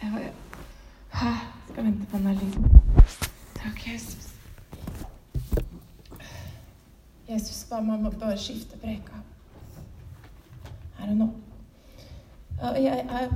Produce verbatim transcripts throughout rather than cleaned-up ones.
Jeg bare, skal vente på denne lyden. Takk, Jesus. Jesus, bare, man må bare skifte preka. Her og nå. Og jeg er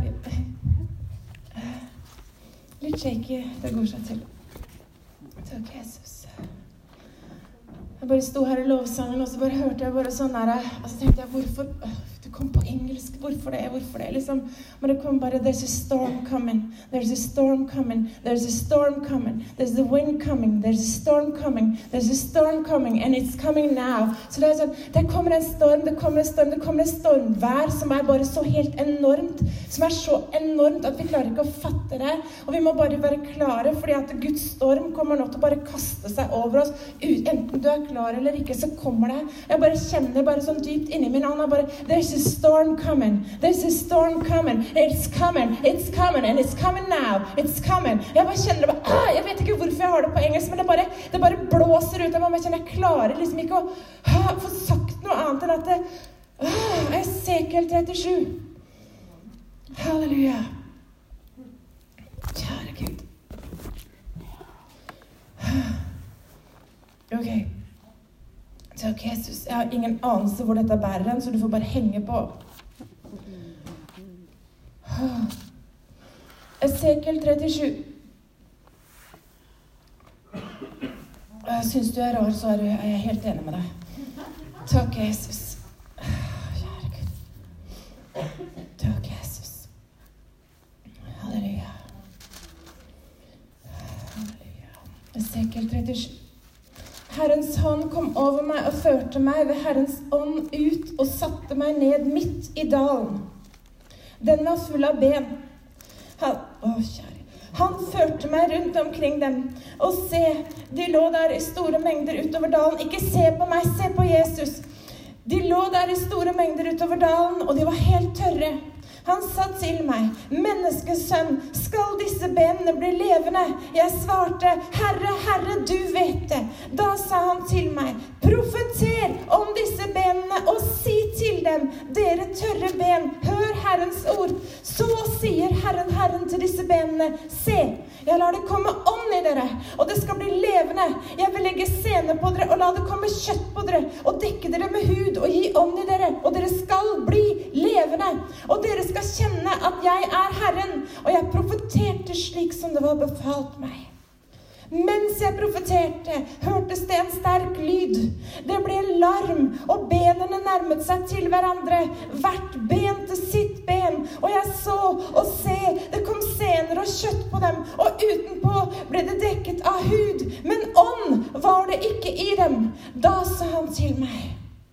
litt shaky. Det går seg til. Takk, Jesus. Jeg bare sto her i lovsangen, og så bare hørte jeg bare sånn der, og så tenkte jeg, hvorfor, du kom på engelsk, hvorfor det, hvorfor det, liksom, men det kom bare, there's a storm coming, there's a storm coming, there's a storm coming, there's the wind coming, there's a storm coming, there's a storm coming, and it's coming now. Så det er sånn, det kommer en storm, det kommer en storm, det kommer en stormvær som er bare så helt enormt, som er så enormt at vi klarer ikke å fatte det, og vi må bare være klare, fordi at Guds storm kommer nå til å bare kaste seg over oss, enten du er klar eller ikke, så kommer det. Jeg bare kjenner bare sånn dypt inni min ånd, bare, there's a storm coming, there's a storm coming, it's coming, it's coming, and it's coming now, it's coming. Jeg bare kjenner det bare, ah, jeg vet ikke hvorfor jeg har det på engelsk, men det bare, det bare blåser ut av meg, jeg kjenner jeg klarer liksom ikke å ah, få sagt noe annet enn at det, ah, Esekiel trettisju. Halleluja. Kjære Gud. Ok. Takk, Jesus. Jeg har ingen anelse hvor dette bærer den, så du får bare henge på. Esekiel trettisju. Jeg synes du er rar, så er jeg helt enig med deg. Takk, Jesus. Kjære Gud. Takk, Jesus. Halleluja. Halleluja. Esekiel trettisju. Herrens hånd kom over meg og førte meg ved Herrens ånd ut og satte meg ned midt i dalen. Den var full av ben. Han, å, kjære. Han førte meg rundt omkring dem, og se, de lå der i store mengder utover dalen. Ikke se på meg, se på Jesus. De lå der i store mengder utover dalen, og de var helt tørre. Han sa til meg, menneskesønn, skal disse benene bli levende? Jeg svarte, Herre, Herre, du vet det. Da sa han til meg, profeter om disse benene og si til dem, dere tørre ben, hør Herrens ord. Så sier Herren, Herren til disse benene, se, jeg lar det komme ånd i dere, og det skal bli levende. Jeg vil legge sene på dere, og la det komme kjøtt på dere, og dekke dere med hud, og gi ånd i dere, og dere skal bli levende. Og dere skal kjenne at jeg er Herren, og jeg profeterte slik som det var befalt meg. Mens jeg profeterte, hørtes det en sterk lyd. Det ble en larm, og benene nærmet seg til hverandre, hvert ben til sitt ben. Og jeg så og se, det kom sener og kjøtt på dem, og utenpå ble det dekket av hud. Men ånd var det ikke i dem. Da sa han til meg,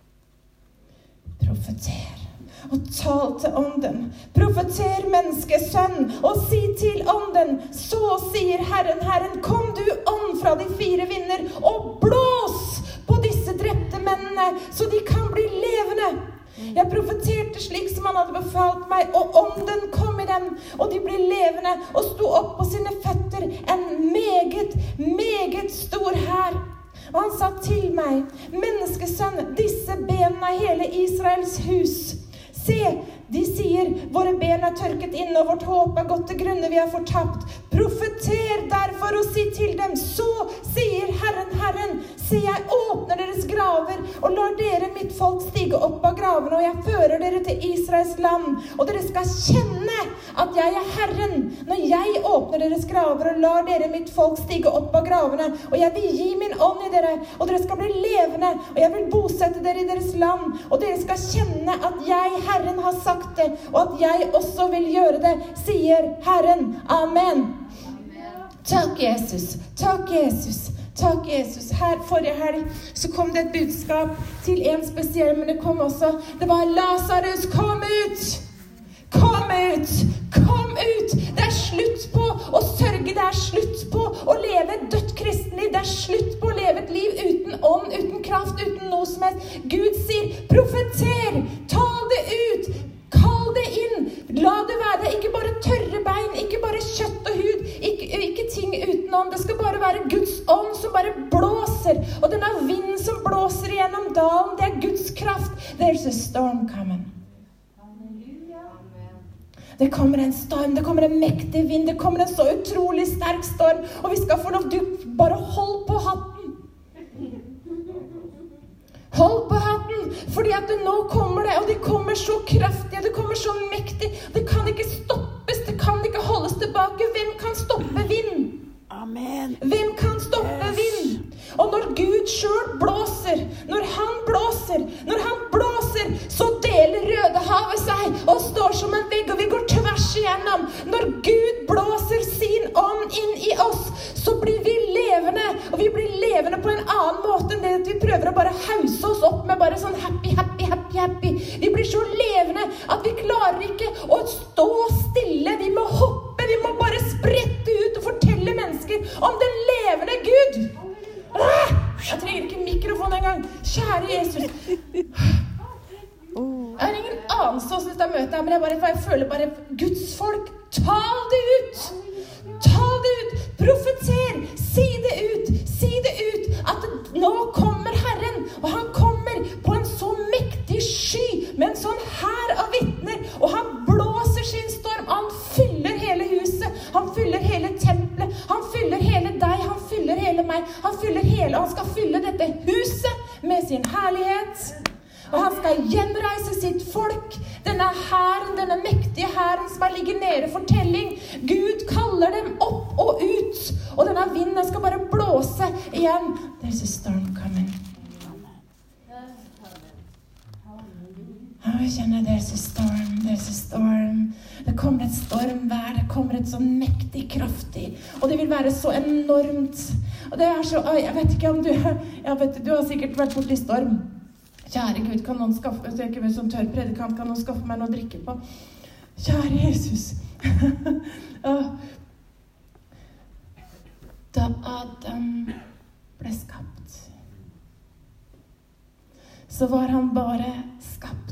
profeter. Og tal til ånden. Profeter menneskesønn, og si til ånden, så sier Herren, Herren, kom du ånd fra de fire vinder, og blås på disse drepte mennene, så de kan bli levende. Jeg profeterte slik som han hadde befalt meg, og ånden kom i dem, og de ble levende, og sto opp på sine føtter, en meget, meget stor hær. Og han sa til meg, menneskesønn, disse benene er hele Israels hus. Se, de sier, våre ben er tørket inn, og vårt håp er gått til grunne, vi er fortapt. Profeter derfor og si til dem, så sier Herren, Herren, se, jeg åpner deres graver, og lar dere mitt folk stige opp av gravene, og jeg fører dere til Israels land, og dere skal kjenne at jeg er Herren, når jeg åpner deres graver, og lar dere mitt folk stige opp av gravene, og jeg vil gi min ånd i dere, og dere skal bli levende, og jeg vil bosette dere i deres land, og dere skal kjenne at jeg, Herren, har sagt det, og at jeg også vil gjøre det, sier Herren. Amen. Takk, Jesus. Takk, Jesus. Takk, Jesus. Her forrige helg så kom det et budskap til en spesiell, men det kom også, det var Lazarus, kom ut! Kom ut! Kom ut! Det er slutt på å sørge, det er slutt på å leve et dødt kristenliv, det er slutt på å leve et liv uten ånd, uten kraft, uten noe som helst. Gud sier, profeter, tal det ut, kall det inn, la det være det, ikke bare tørre bein, ikke bare kjøtt og hud, ikke, ikke ting uten ånd, det skal bare være Guds ånd som bare blåser, og denne vinden som blåser gjennom dalen, det er Guds kraft. There's a storm coming. Det kommer en storm, det kommer en mektig vind, det kommer en så utrolig sterk storm, og vi skal få lov, du bare hold på hatten. Hold på hatten, fordi at det nå kommer det, og det kommer så kraftig, det kommer så mektig, det kan ikke stoppes, det kan ikke holdes tilbake. Hvem kan stoppe vind? Amen. Hvem kan stoppe vind? Og når Gud selv blåser, når han blåser, når han blåser, så deler Rødehavet seg og står som en vegg, og vi går tvers igjennom. Når Gud blåser sin ånd inn i oss, så blir vi levende, og vi blir levende på en annen måte enn det at vi prøver å bare hause oss opp med bare sånn happy, happy, happy, happy. Vi blir så levende at vi klarer ikke å stå stille, vi må hoppe, vi må bare sprette ut og fortelle mennesker om den levende Gud. Ah, jeg trenger ikke mikrofon engang. Kjære Jesus. Jeg har ingen anelse hvordan dette møtet er, men jeg, bare, jeg føler bare Guds folk, tal det ut. Tal det ut. Profeter. Si det ut. Si det ut. At nå kommer Herren, og han kommer på en så mektig sky, med en sånn hær av vittner, og han blåser sin storm. Han fyller hele huset. Han fyller hele tempelet. Han fyller hele deg. Han fyller hele meg. Han fyller hele, og han skal fylle dette huset med sin herlighet. Og han skal gjenreise sitt folk. Denne herren, denne mektige herren som har ligget nede for telling. Gud kaller dem opp og ut. Og denne vinden skal bare blåse igjen. There's a storm coming. Jeg kjenner there's a storm, there's a storm. Det kommer et stormvær, det kommer et sånn mektig, kraftig. Og det vil være så enormt. Og det er så, jeg vet ikke om du, jeg vet, du har sikkert vært borte i storm. Kjære Gud, kan noen skaffe, hvis jeg ikke vil som tørr predikant, kan noen skaffe meg noe å drikke på? Kjære Jesus. Da Adam ble skapt, så var han bare skapt.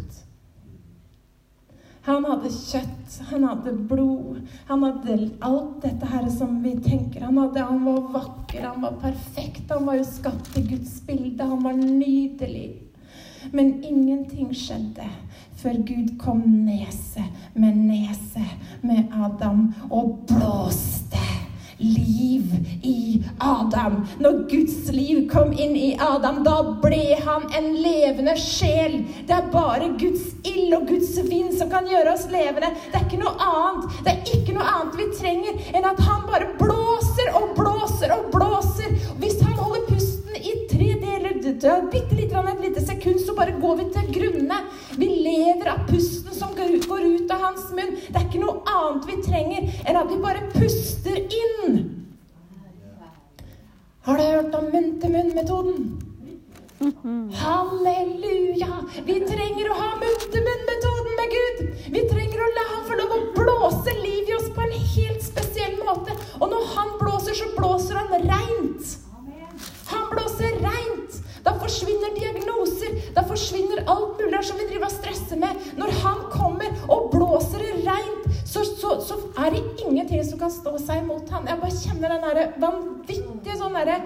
Han hadde kjøtt, han hadde blod, han hadde alt dette her som vi tenker. Han, hadde, han var vakker, han var perfekt, han var jo skapt i Guds bilde, han var nydelig. Men ingenting skjedde før Gud kom nese med nese med Adam og blåste liv i Adam. Når Guds liv kom inn i Adam, da ble han en levende sjel. Det er bare Guds ild og Guds vind som kan gjøre oss levende. Det er ikke noe annet. Det er ikke noe annet vi trenger enn at han bare blåser og blåser og blåser. Hvis han holder pusten i tre deler, bitte litt et lite sekund, så bare går vi til grunne. Vi lever av pusten som går ut av hans munn. Det er ikke noe annet vi trenger enn at vi bare puster inn. Har du hørt om munn-til-munn-metoden? Halleluja! Vi trenger å ha munn-til-munn-metoden med Gud. Vi trenger å la han få lov å blåse liv i oss på en helt spesiell måte. Og når han blåser, så blåser han rent. Han blåser rent. Da forsvinner diagnoser. Da forsvinner alt mulig som vi driver og stresser med. Når han kommer og blåser det rent, så, så, så er det ingenting som kan stå seg imot han. Jeg bare kjenner den der vanvittige sånn der.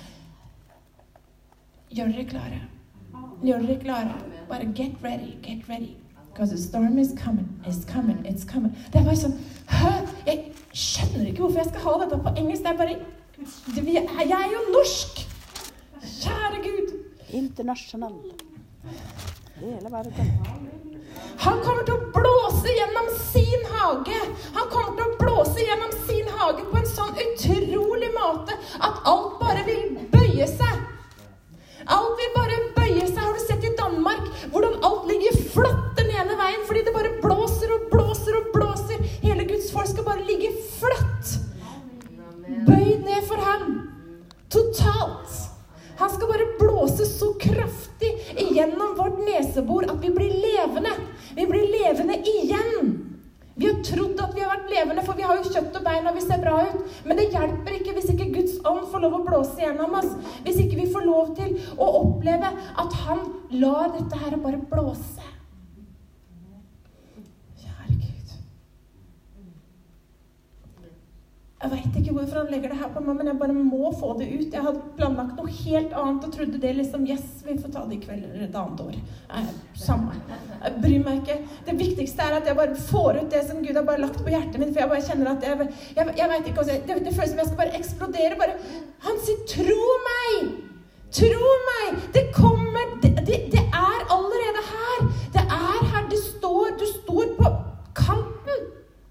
Gjør dere klare. Gjør dere klare. Bare get ready, get ready. Because the storm is coming, it's coming, it's coming. Det er bare sånn, hæ? Jeg skjønner ikke hvorfor jeg skal ha dette på engelsk. Det er bare, jeg er jo norsk. Kjære Gud. Internasjonal. Hele verden. Han kommer til å blåse gjennom sin hage. Han kommer til å blåse gjennom sin hage på en sånn utrolig måte at alt bare vil bøye seg. Alt vil bare bøye seg. Har du sett i Danmark hvordan alt ligger flatt den ene veien fordi det bare blåser og blåser og blåser. Hele Guds folk skal bare ligge flatt. Bøyd ned for ham. Totalt. Han skal bare blåse så kraftig igjennom vårt nesebor at vi blir levende. Vi blir levende igjen. Vi har trodd at vi har vært levende, for vi har jo kjøtt og bein og vi ser bra ut. Men det hjelper ikke hvis ikke Guds ånd får lov å blåse gjennom oss. Hvis ikke vi får lov til å oppleve at han lar dette her bare blåse. Kjære Gud. Jeg vet ikke hvorfor han legger det her på meg, men jeg bare må få det ut. Jeg hadde planlagt noe helt annet og trodde det liksom, yes, vi får ta det i kveld eller et annet år. Nei, samme. Jeg bryr meg ikke. Det viktigste er at jeg bare får ut det som Gud har bare lagt på hjertet mitt, for jeg bare kjenner at jeg, jeg, jeg vet ikke, også, det, det føles som jeg skal bare eksplodere. Bare. Han sier, tro meg! Tro meg! Det kommer, det, det, det er allerede her. Det er her, det står, du står på kanten.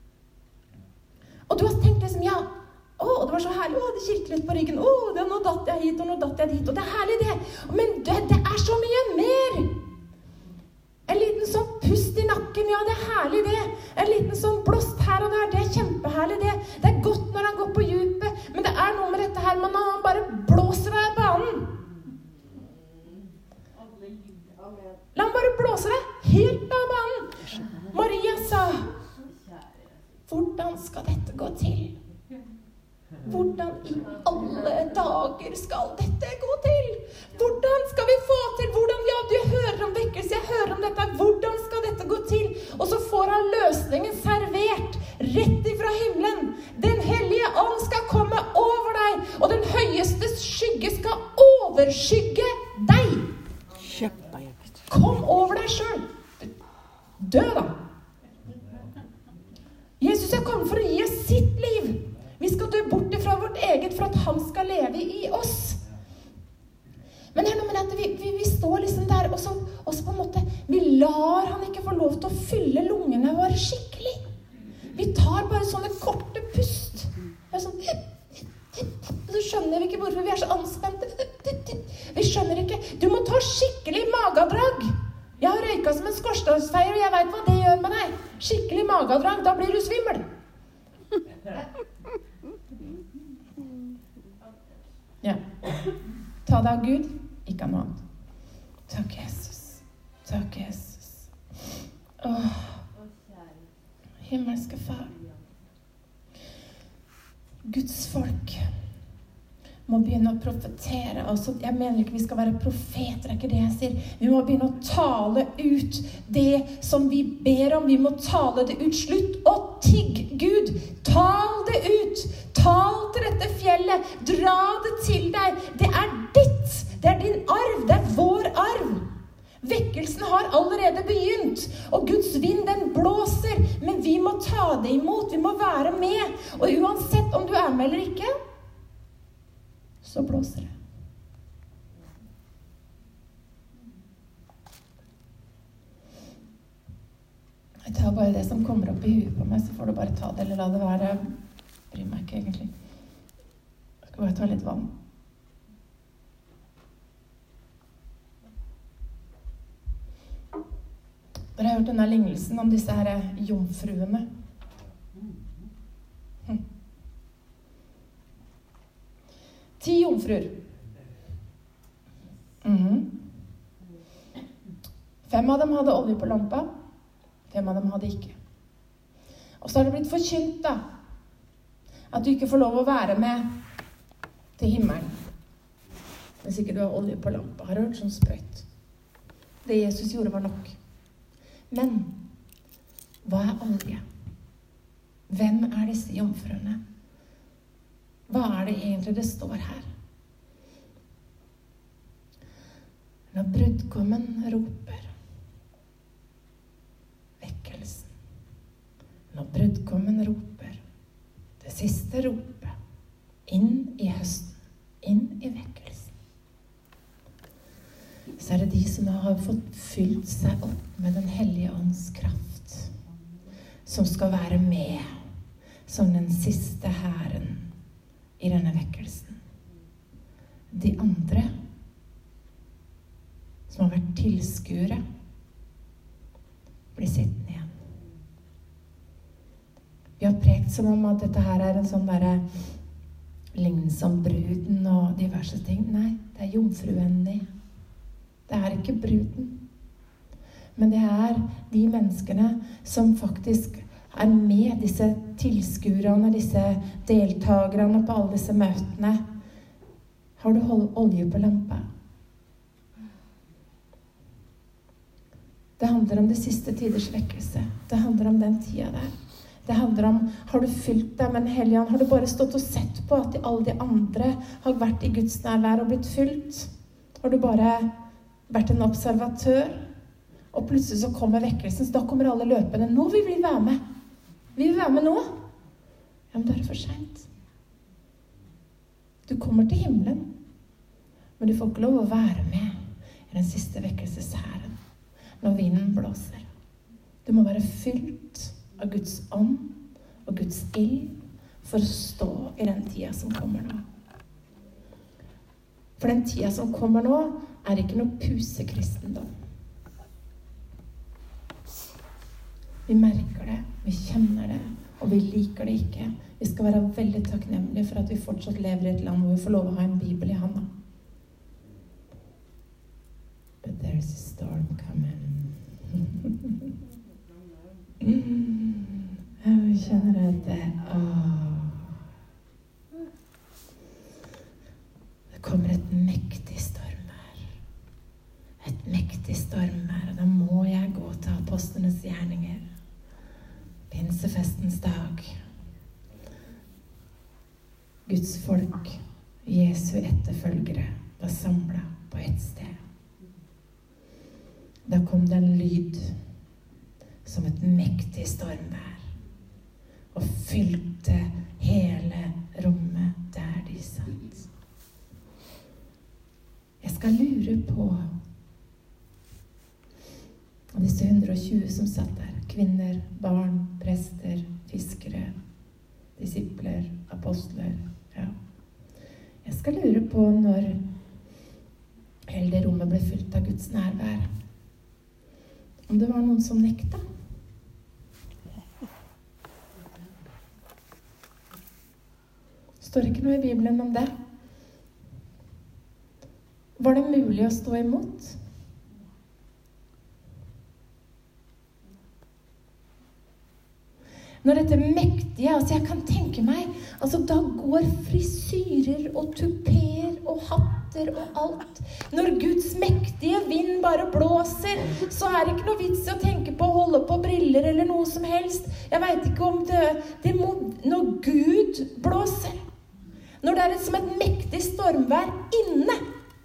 Og du har tenkt liksom, ja, å, det var så herlig, å, det kirket litt på ryggen, å, det, nå datt jeg hit, og nå datt jeg dit, og det er herlig det. Men det, det er så mye mer. En liten sånn pust i nakken, ja, det er herlig det. En liten sånn blåst her og der, det er kjempeherlig det. Det er godt når han går på djupet, men det er noe med dette her, men han bare blåser deg i banen. La han bare blåse deg helt av banen. Maria sa, hvordan skal dette gå til? Hvordan i alle dager skal dette gå til? Hvordan skal vi få til? Hvordan, ja, du hører om vekkelse, jeg hører om dette. Hvordan skal dette gå til? Og så får han løsningen servert rett ifra himmelen. Den hellige ånd skal komme over deg, og den høyeste skygge skal overskygge deg. Kom over deg selv. Dø da. Jesus er kommet for å gi oss sitt liv. Vi skal dø bort fra vårt eget for at han skal leve i oss. Men det er noe med at vi, vi, vi står liksom der, og så, og så på en måte, vi lar han ikke få lov til å fylle lungene våre skikkelig. Vi tar bare sånne korte pust. Det er sånn, så skjønner vi ikke hvorfor vi er så anspente. Vi skjønner ikke. Du må ta skikkelig magadrag. Jeg har røyket som en skorstensfeier, og jeg vet hva det gjør med deg. Skikkelig magadrag, da blir du svimmel. Ja. Ta deg av Gud, ikke av noe annet. Takk, Jesus. Takk, Jesus. Åh. Himmelske far. Guds folk må begynne å profetere. Altså, jeg mener ikke vi skal være profeter, det er ikke det jeg sier. Vi må begynne å tale ut det som vi ber om. Vi må tale det ut. Slutt å tigge Gud. Tal det ut. Tal til dette fjellet. Dra det til deg. Det er ditt. Det er din arv. Det er vår arv. Vekkelsen har allerede begynt. Og Guds vind, den blåser. Men vi må ta det imot. Vi må være med. Og uansett om du er med eller ikke, så blåser det. Jeg tar bare det som kommer opp i huet på meg, så får du bare ta det, eller la det være. Jeg bryr meg ikke egentlig. Jeg skal bare ta litt vann. Dere har hørt denne lignelsen om disse her jomfruene. Hm. Ti jomfruer. Mm-hmm. Fem av dem hadde olje på lampa. Fem av dem hadde ikke. Og så har det blitt forkynt da, at du ikke får lov å være med til himmelen hvis ikke du har olje på lampa. Har du hørt sånn sprøyt? Det Jesus gjorde var nok. Men hva er olje? Hvem er disse jomfruene? Hva er det egentlig det står her? Når brudgommen roper, vekkelsen. Når brudgommen roper, det siste ropet, inn i høsten, inn i vekkelsen. Så er det de som har fått fylt seg opp med den hellige ånds kraft, som skal være med som den siste hæren i denne vekkelsen. De andre som har vært tilskuere blir sittende igjen. Vi har prekt som om at dette her er en sånn der lignelse om bruden og diverse ting. Nei, det er jomfruen de. Det er ikke bruden. Men det er de menneskene som faktisk er med, disse tilskuerne, disse deltagerne på alle disse møtene. Har du olje på lampa? Det handler om det siste tiders vekkelse. Det handler om den tida der. Det handler om, har du fylt deg med Den Hellige Ånd? Har du bare stått og sett på at alle de andre har vært i Guds nærvær og blitt fylt? Har du bare vært en observatør? Og plutselig så kommer vekkelsen, så da kommer alle løpende. Nå vil vi være med. Vi vil være med nå. Ja, men da er det for sent. Du kommer til himmelen, men du får ikke lov å være med i den siste vekkelseshæren når vinden blåser. Du må være fylt av Guds ånd og Guds ild for å stå i den tida som kommer nå. For den tida som kommer nå er ikke noe pusekristendom. Vi merker det, vi kjenner det, og vi liker det ikke. Vi skal være veldig takknemlige for at vi fortsatt lever i et land hvor vi får lov å ha en bibel i handa. But there's a storm coming. Jeg kjenner at det, åh. Det kommer et mektig stormvær. Et mektig stormvær, og da må jeg gå til apostlenes gjerninger. Pinsefestens dag. Guds folk, Jesu etterfølgere, var samlet på et sted. Da kom det en lyd som et mektig stormvær og fylte hele rommet der de satt. Jeg skal lure på disse hundre og tjue som satt der. Kvinner, barn, prester, fiskere, disipler, apostler. Ja. Jeg skal lure på når hele det rommet ble fylt av Guds nærvær. Om det var noen som nekta. Står ikke noe i Bibelen om det. Var det mulig å stå imot? Når dette mektige, altså jeg kan tenke meg, altså da går frisyrer og tupeer og hatter og alt. Når Guds mektige vind bare blåser, så er det ikke noe vits å tenke på å holde på briller eller noe som helst. Jeg vet ikke om det, det må, når Gud blåser, når det er som et mektig stormvær inne.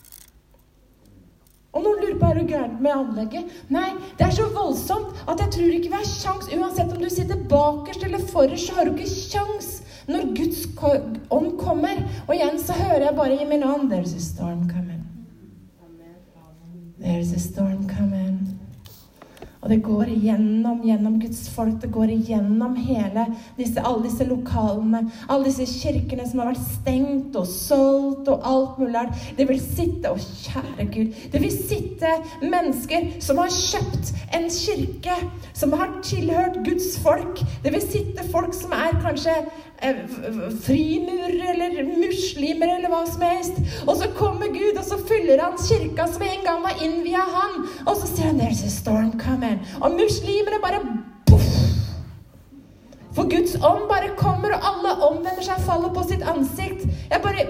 Og noen lurer på, er du gærent med anlegget? Nei, det er så voldsomt at jeg tror ikke vi har sjans. Uansett om du sitter bakerst eller forrest, så har du ikke sjans når Guds ånd kommer. Og igjen så hører jeg bare i min ånd, there's a storm coming. There's a storm coming. Og det går igjennom, gjennom Guds folk, det går igjennom hele disse, alle disse lokalene, alle disse kirkene som har vært stengt og solgt og alt mulig. Det vil sitte, å kjære Gud, det vil sitte mennesker som har kjøpt en kirke, som har tilhørt Guds folk. Det vil sitte folk som er kanskje eh, frimurer eller muslimer eller hva som helst. Og så kommer Gud, og så fyller han kirka som en gang var inn via han. Og så sier han, there's a storm coming. Og muslimene bare puff. For Guds ånd bare kommer, og alle omvender seg, faller på sitt ansikt. Jeg bare...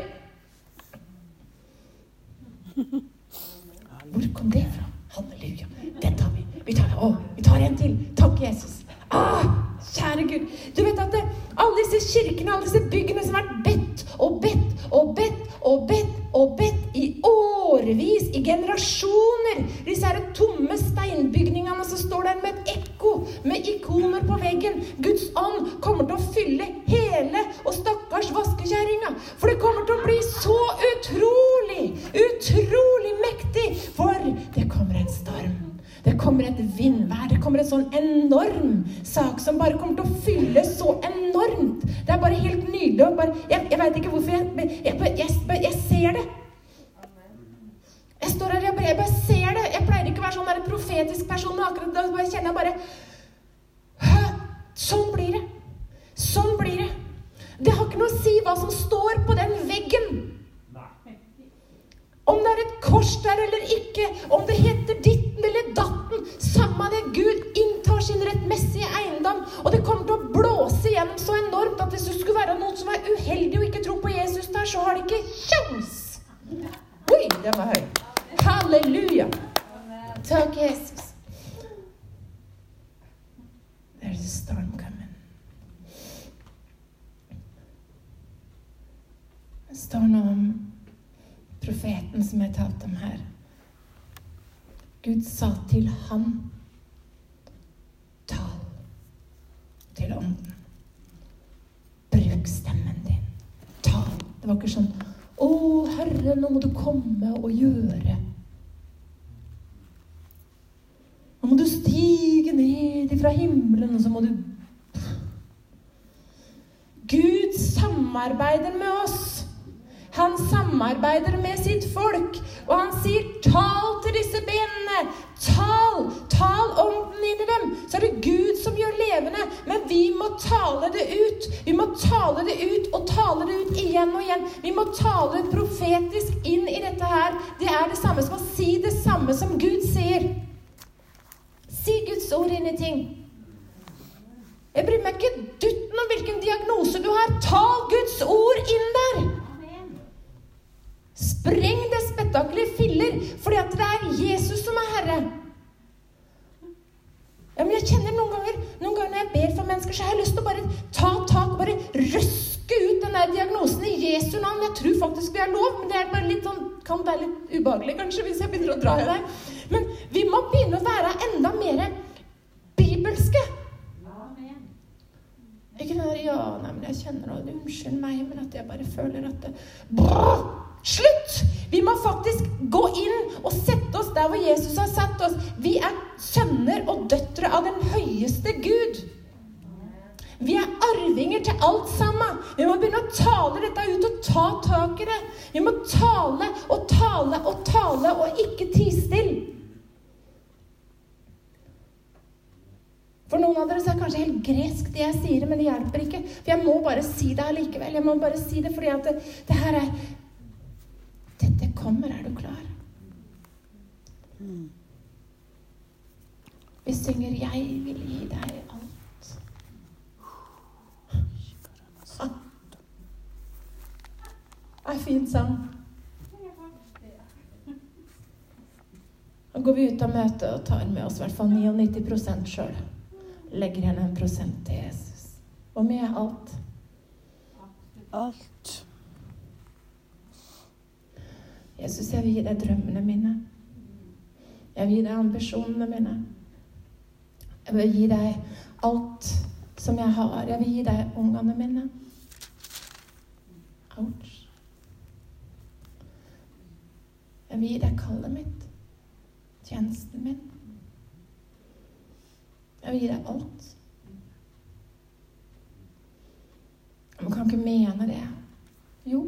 Hvor kom det fra? Halleluja. Den tar vi. Vi tar, å, vi tar en til. Takk, Jesus. Ah, kjære Gud. Du vet at det, alle disse kirkene, alle disse byggene som har vært bedt og bedt og bedt og bedt og bedt i årevis, i generasjoner. Disse her tomme steinbygningene, så står der med et ekko, med ikoner på veggen. Guds ånd kommer til å fylle hele og stakkars vaskekjæringa. For det kommer til å bli så utrolig, utrolig mektig. For det kommer en storm. Det kommer et vindvær, det kommer en sånn enorm sak som bare kommer til å fylle så enormt. Det er bare helt nydelig. Og bare, jeg, jeg vet ikke hvorfor jeg, jeg, jeg, jeg, jeg ser det. Jeg står her, jeg bare, jeg bare ser det. Jeg pleier ikke å være sånn der profetisk person, men akkurat da bare kjenner jeg bare, sånn blir det. Sånn blir det. Det har ikke noe å si hva som står på den veggen. Om det er et kors der eller ikke, om det heter ditten eller datten, samme det, Gud inntar sin rettmessige eiendom, og det kommer til å blåse gjennom så enormt at hvis det skulle være noen som er uheldig og ikke tror på Jesus der, så har de ikke sjans. Oi, det var høy. Halleluja. Takk, Jesus. There's a storm coming. Det står noe om profeten som jeg talte om her. Gud sa til han, tal til ånden. Bruk stemmen din. Tal. Det var ikke sånn, å Herre, nå må du komme og gjøre. Nå må du stige ned fra himmelen, og så må du... Gud samarbeider med oss. Han samarbeider med sitt folk, og han sier, tal til disse benene, tal, tal ånden inn i dem, så er det Gud som gjør levende, men vi må tale det ut, vi må tale det ut, og tale det ut igjen og igjen, vi må tale profetisk inn i dette her, det er det samme som å si det samme som Gud sier. Si Guds ord inn i ting. Jeg bryr meg ikke dutten om hvilken diagnose du har, tal Guds ord inn der. Spreng det spetakkelige filler, fordi at det er Jesus som er Herre. Ja, men jeg kjenner noen ganger, noen ganger når jeg ber for mennesker, så har jeg lyst til å bare ta tak, bare røske ut den der diagnosen i Jesu navn. Jeg tror faktisk det er lov, men det er bare litt sånn, kan være litt ubehagelig kanskje, hvis jeg begynner å dra i deg. Men vi må begynne å være enda mer bibelske. Ikke den der, ja, nei, men jeg kjenner noe, unnskyld meg, men at jeg bare føler at det... Brrr! Slutt! Vi må faktisk gå inn og sette oss der hvor Jesus har satt oss. Vi er sønner og døtre av den høyeste Gud. Vi er arvinger til alt sammen. Vi må begynne å tale dette ut og ta tak i det. Vi må tale og tale og tale og ikke tie still. For noen av dere så er det kanskje helt gresk det jeg sier, men det hjelper ikke. For jeg må bare si det her likevel. Jeg må bare si det fordi at det, det her er... Dette kommer, er du klar? Vi synger, jeg vil gi deg alt. Ah. Det er en fin sang. Nå går vi ut av møtet og tar med oss i hvert fall nittini prosent selv. Legger igjen en prosent til Jesus. Hvor mye er alt? Alt. Jesus, jeg vil gi deg drømmene mine. Jeg vil gi deg ambisjonene mine. Jeg vil gi deg alt som jeg har. Jeg vil gi deg ungene mine. Ouch. Jeg vil gi deg kallet mitt. Tjenesten min. Jeg vil gi deg alt. Man kan ikke mene det. Jo.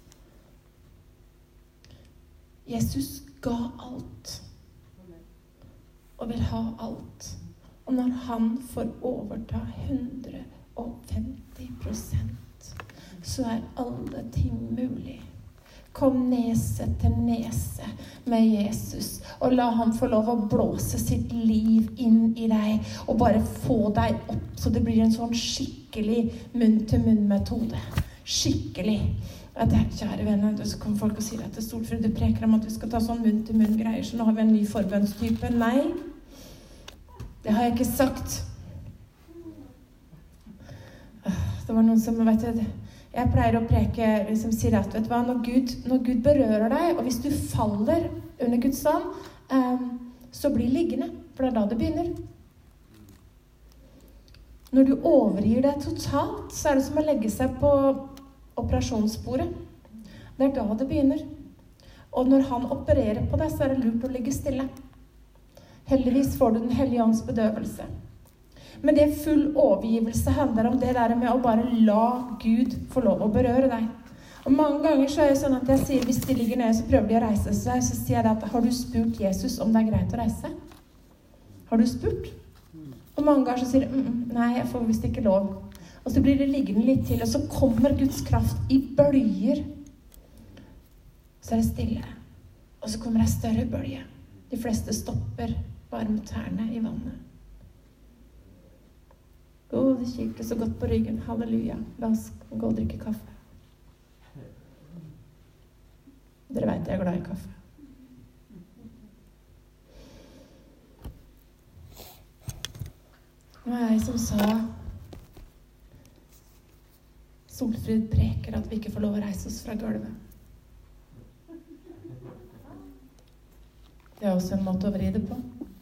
Jesus ga alt. Og vil ha alt. Og når han får overta hundre og femti prosent, så er alle ting mulig. Kom nese til nese med Jesus, og la han få lov å blåse sitt liv inn i deg, og bare få deg opp, så det blir en sånn skikkelig munn-til-munn-metode. Skikkelig. At det, kjære venner, så kommer folk og sier at det er stort, for du preker om at du skal ta sånn munn-til-munn-greier, så nå har vi en ny forbønnstype. Nei, det har jeg ikke sagt. Det var noen som, vet du, jeg pleier å preke, liksom sier at, vet du hva, når Gud, når Gud berører deg, og hvis du faller under Guds ånd, um, så blir liggende, for det er da det begynner. Når du overgir deg totalt, så er det som å legge seg på operasjonsbordet. Det er da det begynner. Og når han opererer på deg, så er det lurt å ligge stille. Heldigvis får du den hellige ånds bedøvelse. Men det full overgivelse handler om det der med å bare la Gud få lov å berøre deg. Og mange ganger så er det sånn at jeg sier, hvis de ligger nede, så prøver de å reise seg, så sier jeg det at, har du spurt Jesus om det er greit å reise? Har du spurt? Og mange ganger så sier de, mm, nei, jeg får visst ikke lov. Og så blir det liggende litt til, og så kommer Guds kraft i bølger. Så er det stille. Og så kommer det en større bølge. De fleste stopper bare med tærne i vannet. Å, det kilte så godt på ryggen. Halleluja. La oss gå og drikke kaffe. Dere vet jeg er glad i kaffe. Det var jeg som sa Solfrid preker at vi ikke får lov å reise oss fra gulvet. Det er også en måte å vri det på.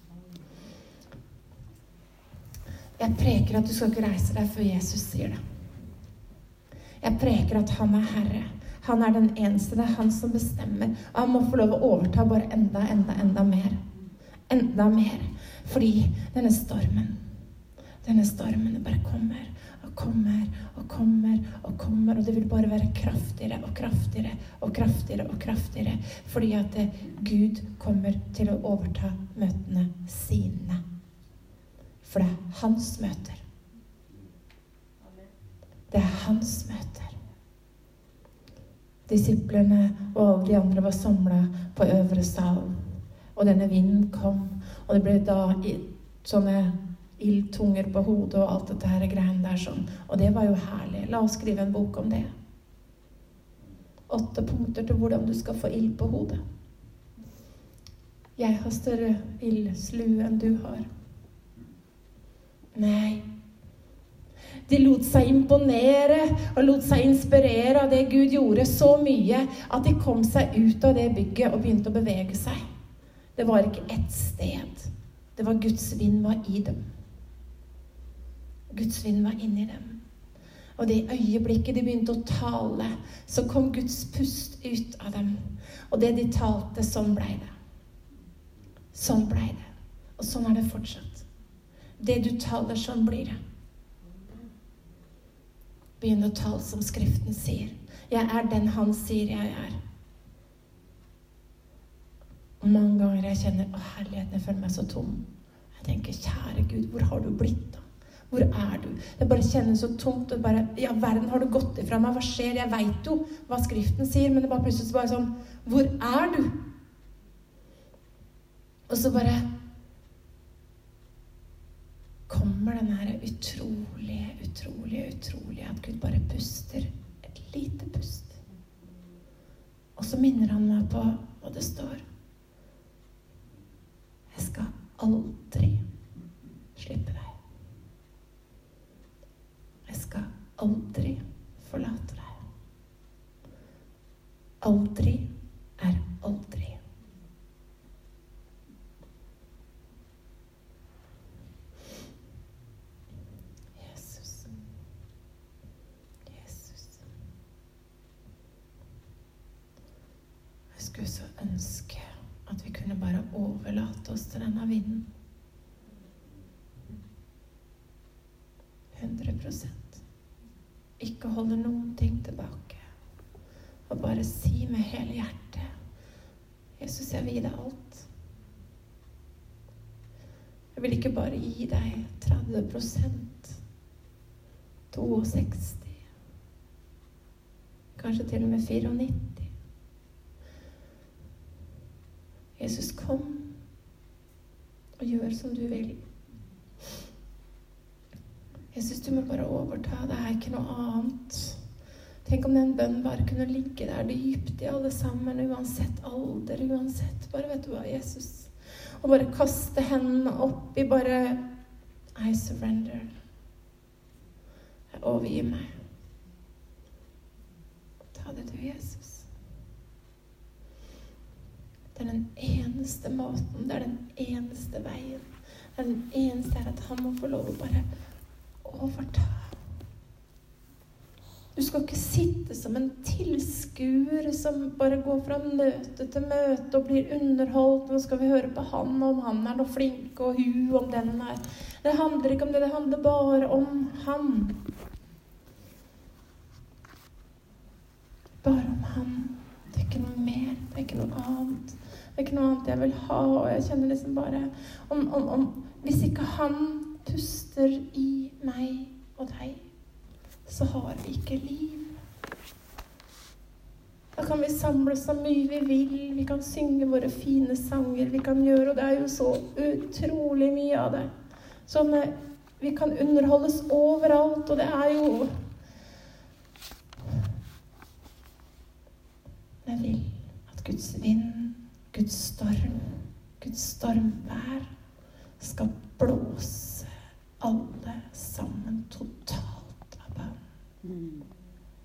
Jeg preker at du skal ikke reise deg før Jesus sier det. Jeg preker at han er Herre. Han er den eneste, det er han som bestemmer. Og han må få lov å overta bare enda, enda, enda mer. Enda mer. Fordi denne stormen, denne stormen bare kommer og kommer og kommer og kommer. Og det vil bare være kraftigere og kraftigere og kraftigere og kraftigere. Fordi at det, Gud kommer til å overta møtene sine. For det er hans møter. Det er hans møter. Disiplene og alle de andre var samlet på øvre salen. Og denne vinden kom, og det ble da sånne ildtunger på hodet og alt dette her greiene der sånn. Og det var jo herlig. La oss skrive en bok om det. Åtte punkter til hvordan du skal få ild på hodet. Jeg har større ildslue enn du har. Nei. De lot seg imponere og lot seg inspirere av det Gud gjorde så mye at de kom seg ut av det bygget og begynte å bevege seg. Det var ikke ett sted. Det var Guds vind var i dem. Guds vind var inni dem. Og det øyeblikket de begynte å tale, så kom Guds pust ut av dem. Og det de talte, sånn ble det. Sånn ble det. Og sånn er det fortsatt. Det du taler, sånn blir det. Begynn å tale som Skriften sier. Jeg er den han sier jeg er. Og mange ganger jeg kjenner, å herligheten, jeg føler meg så tom. Jeg tenker, kjære Gud, hvor har du blitt da? Hvor er du? Jeg bare kjenner så tomt, og bare, ja, verden har du gått ifra meg, hva skjer? Jeg vet jo hva Skriften sier, men det bare plutselig bare sånn, hvor er du? Og så bare kommer den her utrolige, utrolige, utrolige at Gud bare puster et lite pust. Og så minner han meg på hva det står. Jeg skal aldri slippe deg. Jeg skal aldri forlate deg. Aldri er aldri. Jeg skulle så ønske at vi kunne bare overlate oss til denne vinden. hundre prosent. Ikke holde noen ting tilbake. Og bare si med hele hjertet, Jesus, jeg vil gi deg alt. Jeg vil ikke bare gi deg tretti prosent, sekstito prosent, kanskje til og med nittifire prosent. Jesus, kom og gjør som du vil. Jesus, du må bare overta. Det er ikke noe annet. Tenk om den bønnen bare kunne ligge der dypt i alle sammen, uansett alder, uansett. Bare vet du hva, Jesus? Og bare kaste hendene opp i bare I surrender. Jeg overgir meg. Ta det til Jesus. Det er den eneste måten, det er den eneste veien. Det er den eneste er at han må få lov å bare overta. Du skal ikke sitte som en tilskuer som bare går fra møte til møte og blir underholdt. Nå skal vi høre på han, om han er noe flink, og hun om den er. Det handler ikke om det, det handler bare om han. Bare om han. Det er ikke noe mer, det er ikke noe annet. Det er ikke noe annet jeg vil ha, og jeg kjenner liksom bare om, om, om hvis ikke han puster i meg og deg, så har vi ikke liv. Da kan vi samle så mye vi vil, vi kan synge våre fine sanger, vi kan gjøre, og det er jo så utrolig mye av det. Sånn, vi kan underholdes overalt, og det er jo jeg vil at Guds vind, Guds storm, Guds stormvær skal blåse alle sammen totalt av bønn.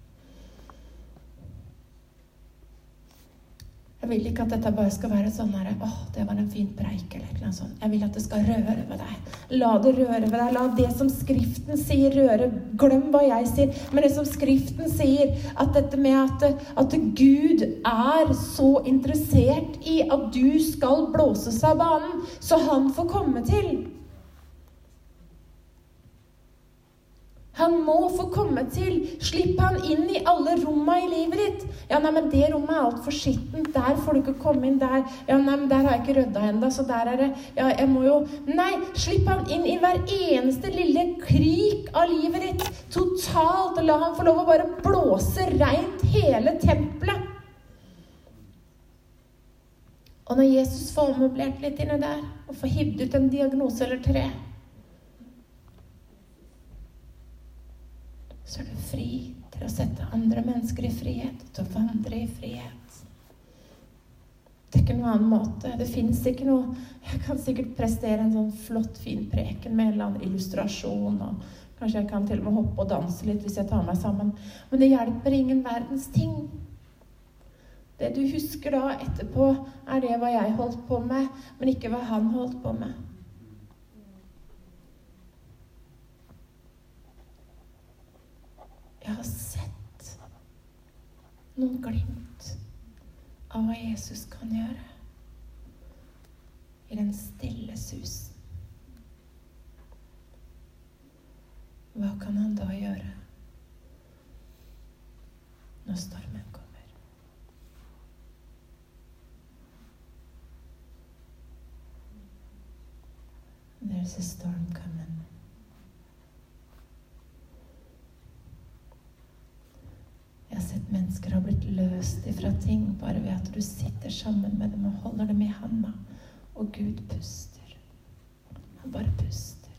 Jeg vil ikke at dette bare skal være sånn her, åh, det var en fin preik, eller noe sånt. Jeg vil at det skal røre ved deg. La det røre ved deg. La det som Skriften sier røre. Glem hva jeg sier. Men det som Skriften sier, at dette med at, at Gud er så interessert i at du skal blåses av banen, så han får komme til. Han må få komme til. Slipp han inn i alle rommene i livet ditt. Ja, nei, men det rommet er alt for skittent. Der får du ikke komme inn der. Ja, nei, men der har jeg ikke rødda enda, så der er det. Ja, jeg må jo... Nei, slipp han inn i hver eneste lille krik av livet ditt. Totalt. La han få lov å bare blåse rent hele tempelet. Og når Jesus får ommøblert litt inne der, og får hivd ut en diagnose eller tre, så er du fri til å sette andre mennesker i frihet, til å vandre i frihet. Det er ikke noen annen måte. Det finnes ikke noe... Jeg kan sikkert prestere en sånn flott, fin preken med en eller annen illustrasjon, og kanskje jeg kan til og med hoppe og danse litt hvis jeg tar meg sammen. Men det hjelper ingen verdens ting. Det du husker da etterpå, er det hva jeg holdt på med, men ikke hva han holdt på med. Jeg har sett noen glimt av hva Jesus kan gjøre i den stille susen. Hva kan han da gjøre når stormen kommer? There's a storm coming. Jeg har sett mennesker har blitt løst ifra ting bare ved at du sitter sammen med dem og holder dem i handa. Og Gud puster. Han bare puster.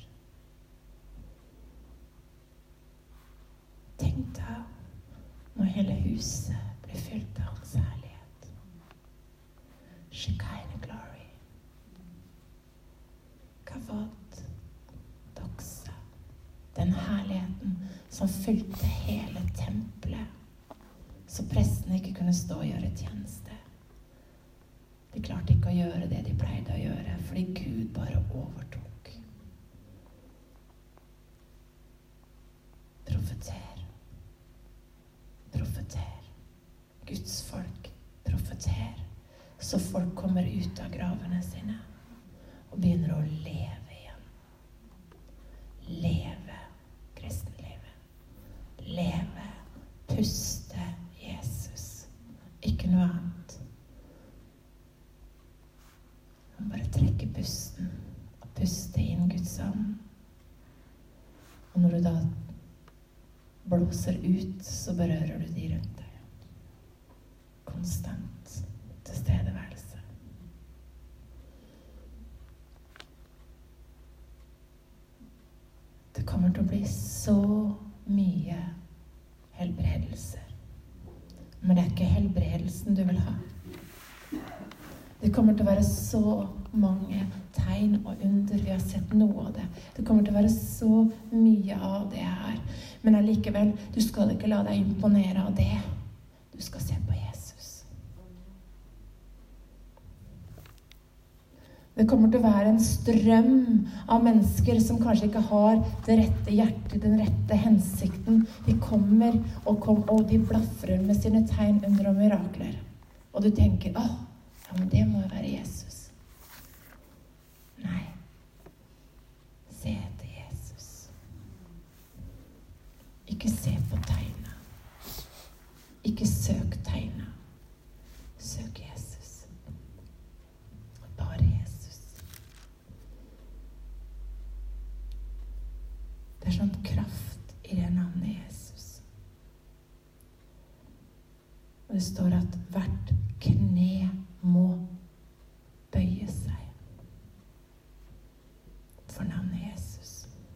Tenk deg når hele huset blir fylt av hans herlighet. Shekinah glory. Kavod. Doxa. Den herligheten som fylte hele tempelet. Så prestene ikke kunne stå og gjøre tjeneste. De klarte ikke å gjøre det de pleide å gjøre, fordi Gud bare overtok. Profeter. Profeter. Guds folk profeter. Så folk kommer ut av gravene sine og begynner å leve igjen. Leve kristenlivet. Leve. Puste. Ikke noe annet. Han bare trekker pusten og puster inn Guds ånd. Og når du da blåser ut, så berører du de rundt deg. Konstant tilstedeværelse. Det kommer til å bli så mye helbredelse. Men det er ikke helbredelsen du vil ha. Det kommer til å være så mange tegn og under. Vi har sett noe av det. Det kommer til å være så mye av det her. Men allikevel, du skal ikke la deg imponere av det. Du skal se på Jesus. Det kommer til å være en strøm av mennesker som kanskje ikke har det rette hjertet, den rette hensikten. De kommer og, kom, og de blaffer med sine tegn, under og mirakler. Og du tenker, åh, ja, men det må jo være Jesus. Nei. Se etter Jesus. Ikke se på tegna. Ikke søk tegna. Søk Jesus. Bare Jesus. Det er sånn kraft i det navnet Jesus. Og det står at hvert kne må bøye seg for navnet Jesus.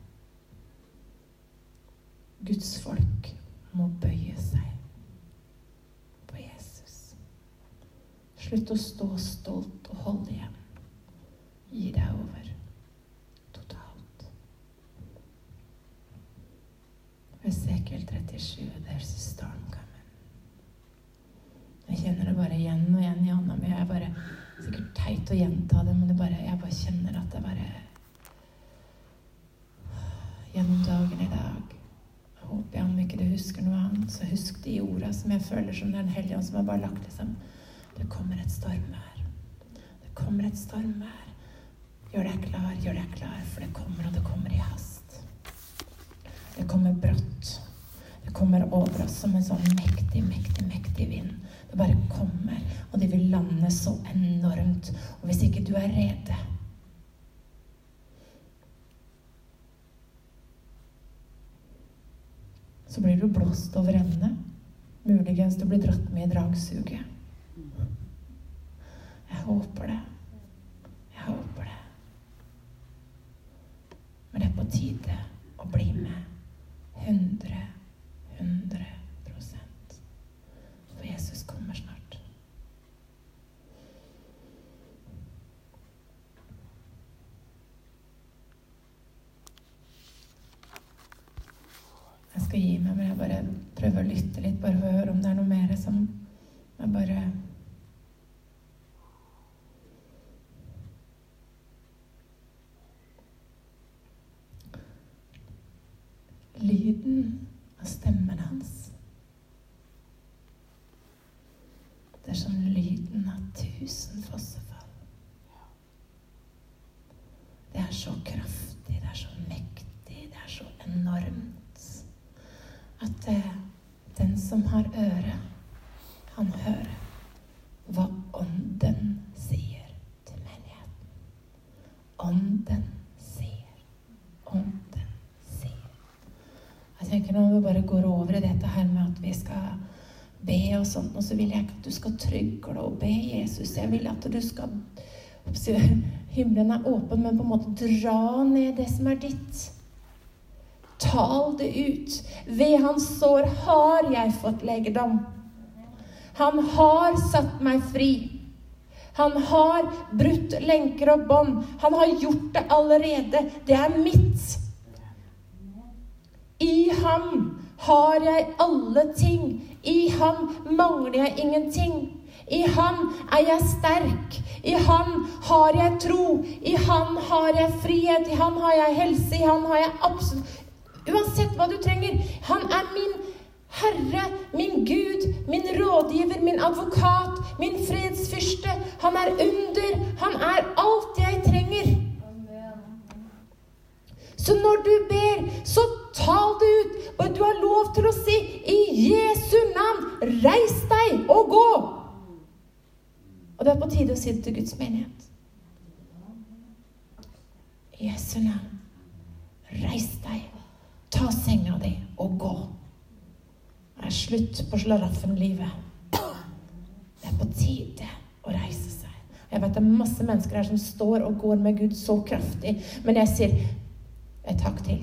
Guds folk må bøye seg på Jesus. Slutt å stå stolt og holde igjen. Gi deg over. Esekiel trettisju, there's a storm coming. Jeg kjenner det bare igjen og igjen i hånda mi. Jeg er bare sikkert teit å gjenta det, men det bare, jeg bare kjenner at det bare gjennom dagen i dag. Jeg håper jeg om ikke du husker noe annet, så husk de ordene som jeg føler som den hellige, som jeg bare lagt liksom. Det kommer et stormvær. Det kommer et stormvær. Gjør deg klar, gjør deg klar, for det kommer, og det kommer i hast. Det kommer brått. Det kommer over oss som en sånn mektig, mektig, mektig vind. Det bare kommer, og det vil lande så enormt. Og hvis ikke du er rede, så blir du blåst over ende. Muligens du blir dratt med i dragsuget. Jeg håper det. Jeg håper det. Men det er på tide å bli med hundre, hundre prosent. For Jesus kommer snart. Jeg skal gi meg, men jeg bare prøver å lytte litt, bare for å høre om det er noe mer som jeg bare... Lyden av stemmen hans. Det er som lyden av tusen fossefall. Det er så kraftig, det er så mektig, det er så enormt. At det, den som har øre, han hører hva ånden sier til menigheten. Ånden sier, ånden. Jeg tenker når vi bare går over i dette her med at vi skal be og sånt, og så vil jeg ikke at du skal trygge deg og be Jesus. Jeg vil at du skal, himmelen er åpen, men på en måte dra ned det som er ditt. Tal det ut. Ved hans sår har jeg fått legedom. Han har satt meg fri. Han har brutt lenker og bånd. Han har gjort det allerede. Det er mitt. I ham har jeg alle ting. I ham mangler jeg ingenting. I ham er jeg sterk. I ham har jeg tro. I ham har jeg frihet. I ham har jeg helse. I ham har jeg absolutt... Uansett hva du trenger. Han er min Herre, min Gud, min rådgiver, min advokat, min fredsfyrste. Han er under. Han er alt jeg trenger. Så når du ber, så tal det ut. Og du har lov til å si, i Jesu navn, reis deg og gå. Og det er på tide å si det til Guds menighet. I Jesu navn, reis deg, ta senga di og gå. Det er slutt på slaraffenlivet. Det er på tide å reise seg. Jeg vet det er masse mennesker her som står og går med Gud så kraftig, men jeg sier, et takk til.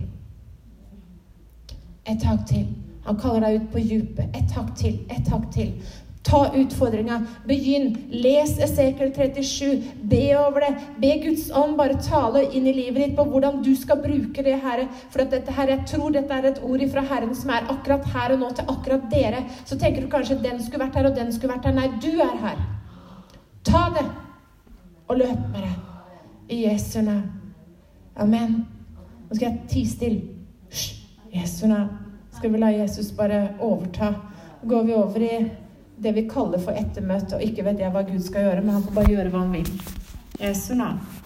Et takk til. Han kaller deg ut på djupet. Et takk til. Et takk til. Ta utfordringen. Begynn. Les Esekiel trettisju. Be over det. Be Guds ånd bare tale inn i livet ditt på hvordan du skal bruke det her. For at dette her, jeg tror dette er et ord fra Herren som er akkurat her og nå til akkurat dere. Så tenker du kanskje den skulle vært her og den skulle vært her. Nei, du er her. Ta det og løp med det. I Jesu navn. Amen. Nå skal jeg tie stille. Hysj, Jesu navn. Skal vi la Jesus bare overta. Går vi over i det vi kaller for ettermøte, og ikke vet jeg hva Gud skal gjøre, men han får bare gjøre hva han vil. Jesu navn.